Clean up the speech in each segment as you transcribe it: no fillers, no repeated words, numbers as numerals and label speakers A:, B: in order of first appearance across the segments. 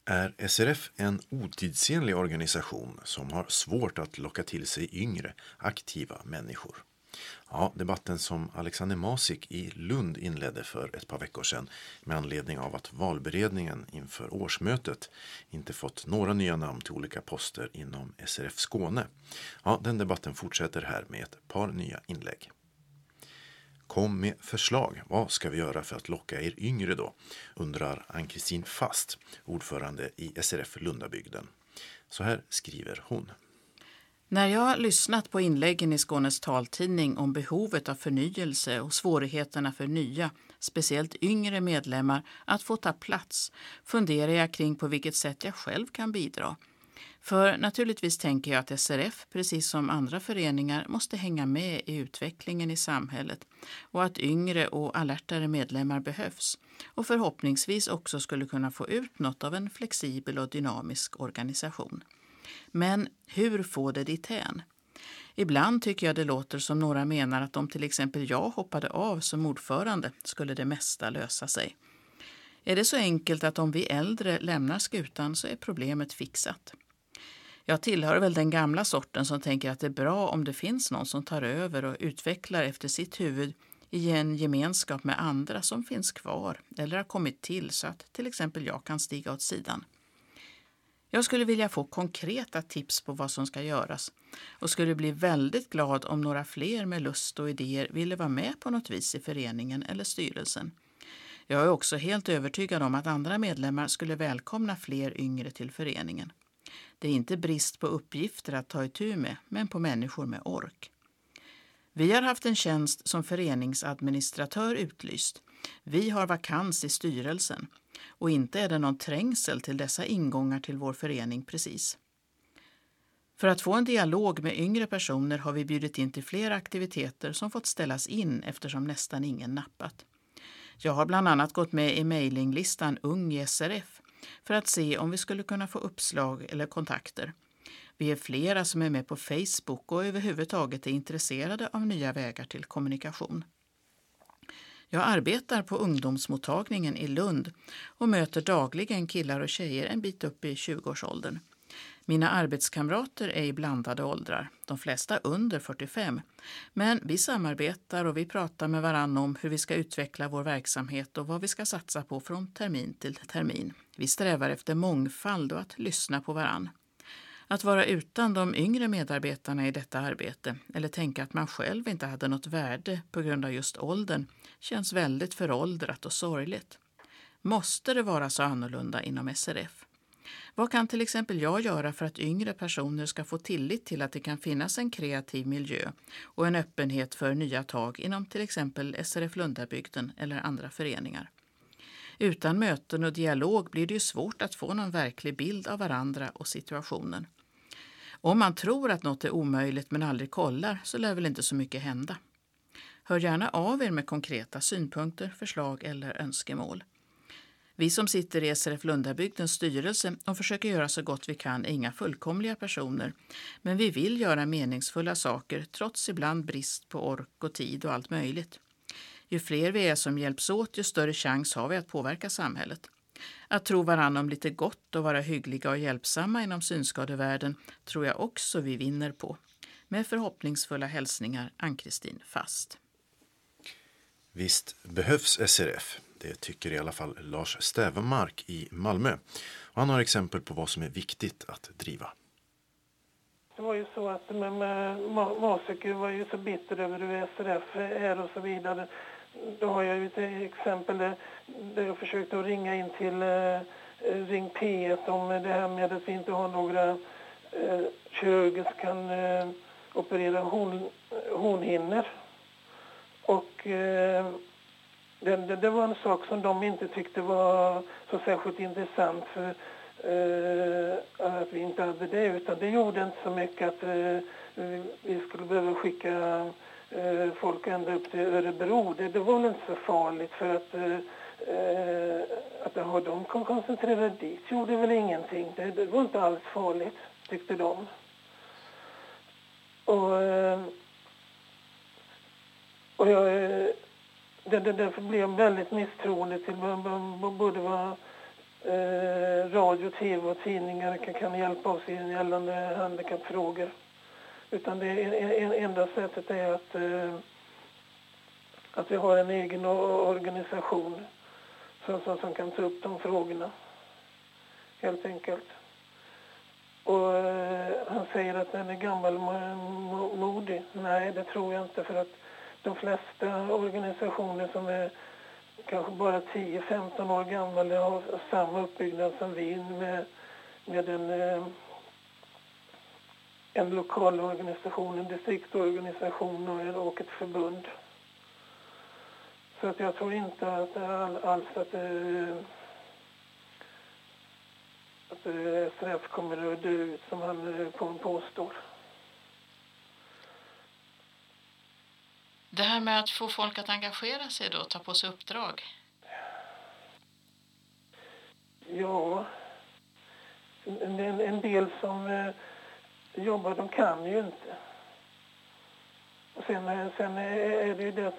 A: Är SRF en otidsenlig organisation som har svårt att locka till sig yngre, aktiva människor? Ja, debatten som Alexander Masik i Lund inledde för ett par veckor sedan med anledning av att valberedningen inför årsmötet inte fått några nya namn till olika poster inom SRF Skåne. Ja, den debatten fortsätter här med ett par nya inlägg. Kom med förslag. Vad ska vi göra för att locka er yngre då? Undrar Ann-Kristin Fast, ordförande i SRF Lundabygden. Så här skriver hon.
B: När jag har lyssnat på inläggen i Skånes taltidning om behovet av förnyelse och svårigheterna för nya, speciellt yngre medlemmar att få ta plats, funderar jag kring på vilket sätt jag själv kan bidra. För naturligtvis tänker jag att SRF, precis som andra föreningar, måste hänga med i utvecklingen i samhället och att yngre och alertare medlemmar behövs och förhoppningsvis också skulle kunna få ut något av en flexibel och dynamisk organisation. Men hur får det dithän? Ibland tycker jag det låter som några menar att om till exempel jag hoppade av som ordförande skulle det mesta lösa sig. Är det så enkelt att om vi äldre lämnar skutan så är problemet fixat? Jag tillhör väl den gamla sorten som tänker att det är bra om det finns någon som tar över och utvecklar efter sitt huvud i en gemenskap med andra som finns kvar eller har kommit till så att till exempel jag kan stiga åt sidan. Jag skulle vilja få konkreta tips på vad som ska göras och skulle bli väldigt glad om några fler med lust och idéer ville vara med på något vis i föreningen eller styrelsen. Jag är också helt övertygad om att andra medlemmar skulle välkomna fler yngre till föreningen. Det är inte brist på uppgifter att ta itu med, men på människor med ork. Vi har haft en tjänst som föreningsadministratör utlyst. Vi har vakans i styrelsen. Och inte är det någon trängsel till dessa ingångar till vår förening precis. För att få en dialog med yngre personer har vi bjudit in till flera aktiviteter som fått ställas in eftersom nästan ingen nappat. Jag har bland annat gått med i mejlinglistan Ung i SRF för att se om vi skulle kunna få uppslag eller kontakter. Vi är flera som är med på Facebook och överhuvudtaget är intresserade av nya vägar till kommunikation. Jag arbetar på ungdomsmottagningen i Lund och möter dagligen killar och tjejer en bit upp i 20-årsåldern. Mina arbetskamrater är i blandade åldrar, de flesta under 45. Men vi samarbetar och vi pratar med varann om hur vi ska utveckla vår verksamhet och vad vi ska satsa på från termin till termin. Vi strävar efter mångfald och att lyssna på varann. Att vara utan de yngre medarbetarna i detta arbete eller tänka att man själv inte hade något värde på grund av just åldern känns väldigt föråldrat och sorgligt. Måste det vara så annorlunda inom SRF? Vad kan till exempel jag göra för att yngre personer ska få tillit till att det kan finnas en kreativ miljö och en öppenhet för nya tag inom till exempel SRF Lundabygden eller andra föreningar? Utan möten och dialog blir det ju svårt att få någon verklig bild av varandra och situationen. Om man tror att något är omöjligt men aldrig kollar så lär väl inte så mycket hända. Hör gärna av er med konkreta synpunkter, förslag eller önskemål. Vi som sitter i SRF Lundabygdens styrelse och försöker göra så gott vi kan är inga fullkomliga personer. Men vi vill göra meningsfulla saker trots ibland brist på ork och tid och allt möjligt. Ju fler vi är som hjälps åt, ju större chans har vi att påverka samhället. Att tro varann om lite gott och vara hyggliga och hjälpsamma inom synskadevärlden tror jag också vi vinner på. Med förhoppningsfulla hälsningar, Ann-Kristin Fast.
A: Visst behövs SRF. Det tycker i alla fall Lars Stävermark i Malmö. Och han har exempel på vad som är viktigt att driva.
C: Det var ju så att Masik var ju så bitter över hur SRF är och så vidare. Då har jag ju ett exempel där jag försökte att ringa in till Ring P1 om det här med att vi inte har några kirurger som kan operera hornhinnor. Och det var en sak som de inte tyckte var så särskilt intressant för att vi inte hade det. Utan det gjorde inte så mycket att vi skulle behöva skicka folk ända upp till Örebro. Det var väl inte så farligt för att de kom koncentrerade dit gjorde väl ingenting. Det var inte alls farligt, tyckte de. Och jag därför blev jag väldigt misstroende till både vad radio, tv och tidningar kan hjälpa oss i gällande handikappfrågor. Utan det enda sättet är att vi har en egen organisation som kan ta upp de frågorna. Helt enkelt. Och han säger att den är gammalmodig. Nej, det tror jag inte, för att de flesta organisationer som är kanske bara 10-15 år gamla har samma uppbyggnad som vi med en lokal organisation, en distriktsorganisation och ett förbund. Så att jag tror inte att SRF kommer att dö ut som han påstår.
B: Det här med att få folk att engagera sig då, ta på sig uppdrag?
C: Ja, en del som jobbar, de kan ju inte. Och sen är det ju det att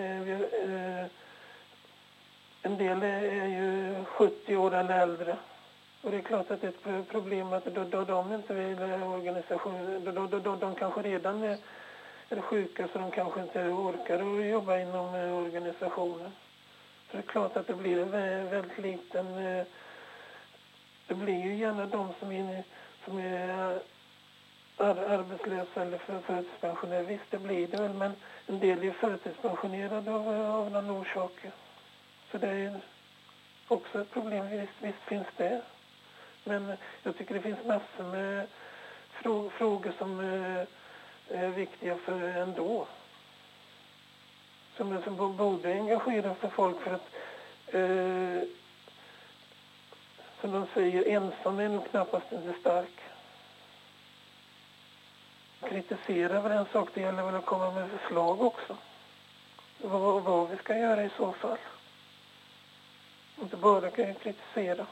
C: en del är ju 70 år eller äldre. Och det är klart att det är ett problem att då de inte vill organisation, de kanske redan är sjuka, så de kanske inte orkar att jobba inom organisationen. Så det är klart att det blir väldigt liten. Det blir ju gärna de som är arbetslösa eller förtidspensionerade. Visst, det blir det väl, men en del är förtidspensionerade av någon orsak. Så det är också ett problem. Visst finns det. Men jag tycker det finns massor med frågor som är viktiga för ändå. Som borde engagera för folk, för att som de säger, ensam är nog knappast inte stark. Kritisera väl en sak, det gäller väl att komma med förslag också. Vad vi ska göra i så fall. Inte bara kritisera.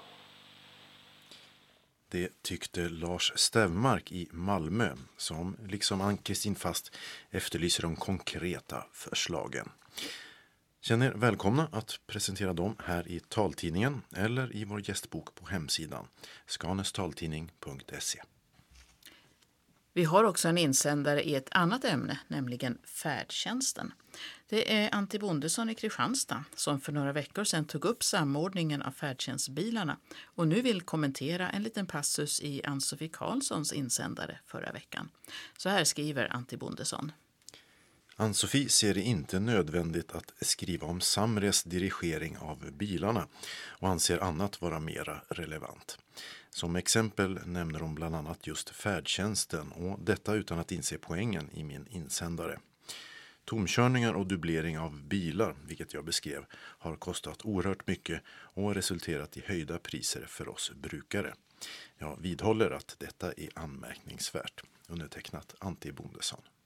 A: Det tyckte Lars Stävmark i Malmö, som liksom Ann-Kristin Fast efterlyser de konkreta förslagen. Känn er välkomna att presentera dem här i taltidningen eller i vår gästbok på hemsidan skanestaltidning.se.
B: Vi har också en insändare i ett annat ämne, nämligen färdtjänsten. Det är Antti Bondesson i Kristianstad som för några veckor sedan tog upp samordningen av färdtjänstbilarna och nu vill kommentera en liten passus i Ann-Sofie Karlssons insändare förra veckan. Så här skriver Antti Bondesson.
A: Ann-Sofie ser det inte nödvändigt att skriva om Samres dirigering av bilarna och anser annat vara mera relevant. Som exempel nämner hon bland annat just färdtjänsten, och detta utan att inse poängen i min insändare. Tomkörningar och dubblering av bilar, vilket jag beskrev, har kostat oerhört mycket och resulterat i höjda priser för oss brukare. Jag vidhåller att detta är anmärkningsvärt. Undertecknat Antti Bondesson.